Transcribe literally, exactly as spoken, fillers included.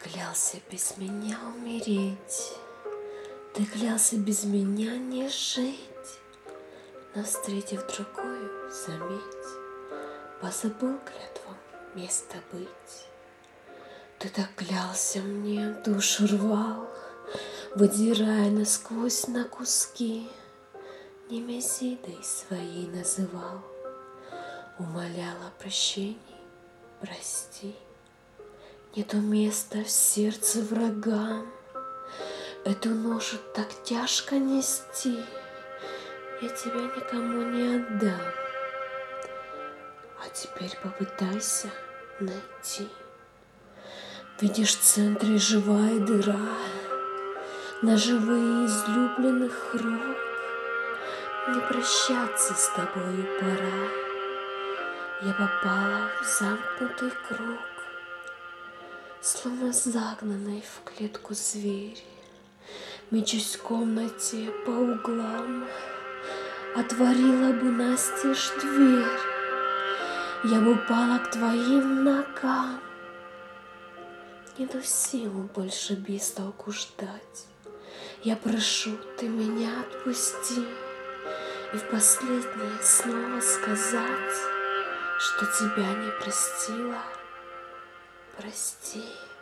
клялся без меня умереть, ты клялся без меня не жить, но, встретив другую, заметь, позабыл клятвам место быть. Ты так клялся мне, душу рвал, выдирая насквозь на куски, Немезидой своей называл, умолял о прощении, прости. Нету места в сердце врагам, эту ношу так тяжко нести, я тебя никому не отдам. А теперь попытайся найти. Видишь, в центре живая дыра, на живые излюбленных рук. Не прощаться с тобою пора, я попала в замкнутый круг, словно загнанный в клетку зверь. Мечусь в комнате по углам, отворила бы настежь дверь, я бы упала к твоим ногам. Нету сил больше без толку ждать, я прошу, ты меня отпусти, и в последнее слово сказать, что тебя не простила, прости.